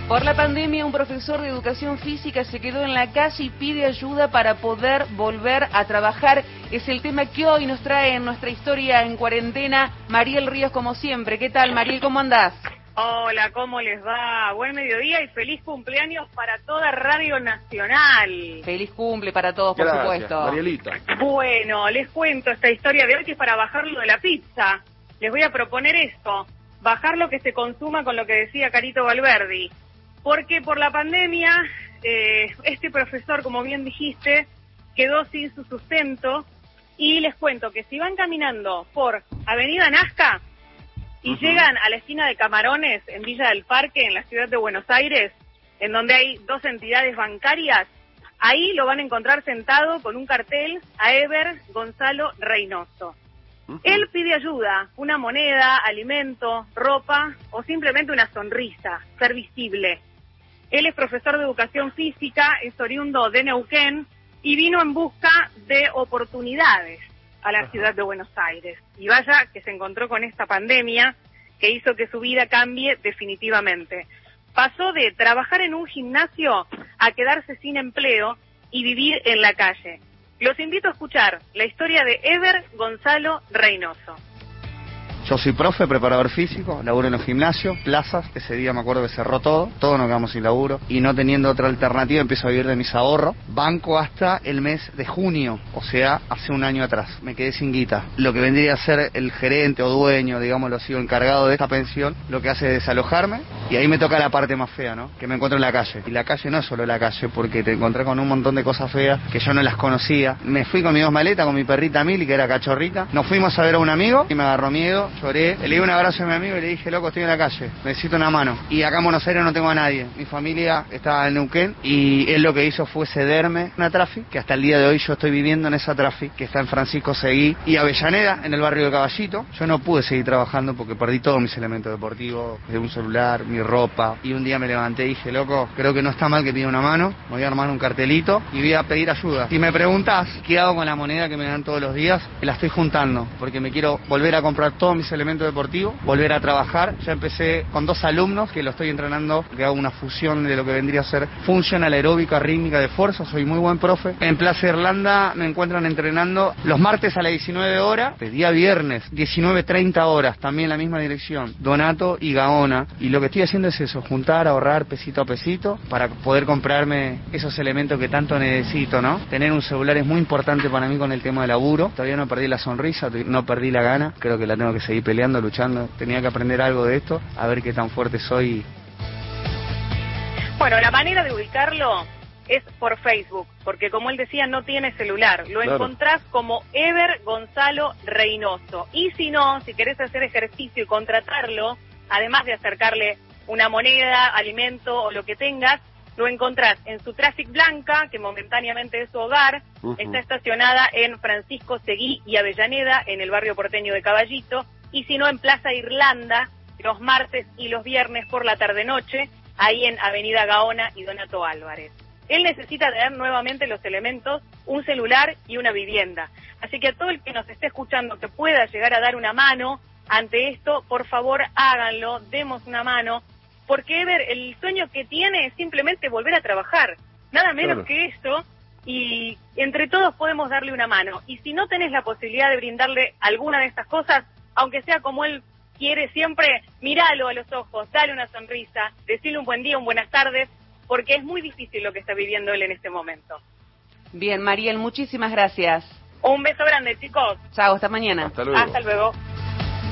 Por la pandemia, un profesor de educación física se quedó en la calle y pide ayuda para poder volver a trabajar. Es el tema que hoy nos trae en nuestra historia en cuarentena Mariel Ríos, como siempre. ¿Qué tal, Mariel? ¿Cómo andás? Hola, ¿cómo les va? Buen mediodía y feliz cumpleaños para toda Radio Nacional. Feliz cumple para todos, por supuesto. Marielita. Bueno, les cuento esta historia de hoy que es para bajarlo de la pizza. Les voy a proponer esto, bajar lo que se consuma con lo que decía Carito Valverdi. Porque por la pandemia, este profesor, como bien dijiste, quedó sin su sustento. Y les cuento que si van caminando por Avenida Nazca y llegan a la esquina de Camarones, en Villa del Parque, en la ciudad de Buenos Aires, en donde hay dos entidades bancarias, ahí lo van a encontrar sentado con un cartel a Eber Gonzalo Reynoso. Él pide ayuda, una moneda, alimento, ropa o simplemente una sonrisa, ser visible. Él es profesor de educación física, es oriundo de Neuquén y vino en busca de oportunidades a la ciudad de Buenos Aires. Y vaya que se encontró con esta pandemia que hizo que su vida cambie definitivamente. Pasó de trabajar en un gimnasio a quedarse sin empleo y vivir en la calle. Los invito a escuchar la historia de Eber Gonzalo Reynoso. Yo soy profe, preparador físico, laburo en los gimnasios, plazas. Ese día me acuerdo que cerró todo, todos nos quedamos sin laburo. Y no teniendo otra alternativa, empiezo a vivir de mis ahorros. Banco hasta el mes de junio, o sea, hace un año atrás. Me quedé sin guita. Lo que vendría a ser el gerente o dueño, digámoslo así, o encargado de esta pensión, lo que hace es desalojarme. Y ahí me toca la parte más fea, ¿no? Que me encuentro en la calle. Y la calle no es solo la calle, porque te encontré con un montón de cosas feas que yo no las conocía. Me fui con mis dos maletas, con mi perrita Mili, que era cachorrita. Nos fuimos a ver a un amigo y me agarró miedo, lloré. Le di un abrazo a mi amigo y le dije, loco, estoy en la calle, necesito una mano. Y acá en Buenos Aires no tengo a nadie. Mi familia estaba en Neuquén y él lo que hizo fue cederme una trafi, que hasta el día de hoy yo estoy viviendo en esa trafi, que está en Francisco Seguí y Avellaneda, en el barrio de Caballito. Yo no pude seguir trabajando porque perdí todos mis elementos deportivos, de un celular, mi ropa. Y un día me levanté y dije, loco, creo que no está mal que pida una mano, me voy a armar un cartelito y voy a pedir ayuda. Si me preguntas qué hago con la moneda que me dan todos los días, la estoy juntando, porque me quiero volver a comprar todos mis elementos deportivo, volver a trabajar. Ya empecé con 2 alumnos que lo estoy entrenando, que hago una fusión de lo que vendría a ser funcional aeróbica, rítmica, de fuerza. Soy muy buen profe. En Plaza Irlanda me encuentran entrenando los martes a las 19 horas, el día viernes 19:30 horas, también la misma dirección, Donato y Gaona. Y lo que estoy haciendo es eso, juntar, ahorrar pesito a pesito para poder comprarme esos elementos que tanto necesito, ¿no? Tener un celular es muy importante para mí con el tema del laburo. Todavía no perdí la sonrisa, no perdí la gana. Creo que la tengo que seguir peleando, luchando. Tenía que aprender algo de esto, a ver qué tan fuerte soy. Bueno, la manera de ubicarlo es por Facebook, porque como él decía, no tiene celular. Lo encontrás como Eber Gonzalo Reynoso. Y si no, si querés hacer ejercicio y contratarlo, además de acercarle una moneda, alimento o lo que tengas, lo encontrás en su Traffic Blanca, que momentáneamente es su hogar. Está estacionada en Francisco Seguí y Avellaneda, en el barrio porteño de Caballito. Y si no, en Plaza Irlanda, los martes y los viernes por la tarde-noche, ahí en Avenida Gaona y Donato Álvarez. Él necesita tener nuevamente los elementos, un celular y una vivienda. Así que a todo el que nos esté escuchando que pueda llegar a dar una mano ante esto, por favor háganlo, demos una mano, porque Eber, el sueño que tiene es simplemente volver a trabajar, nada menos que eso, y entre todos podemos darle una mano. Y si no tenés la posibilidad de brindarle alguna de estas cosas, aunque sea como él quiere siempre, míralo a los ojos, dale una sonrisa, decirle un buen día, un buenas tardes, porque es muy difícil lo que está viviendo él en este momento. Bien, Mariel, muchísimas gracias. Un beso grande, chicos. Chao, hasta mañana. Hasta luego. Hasta luego.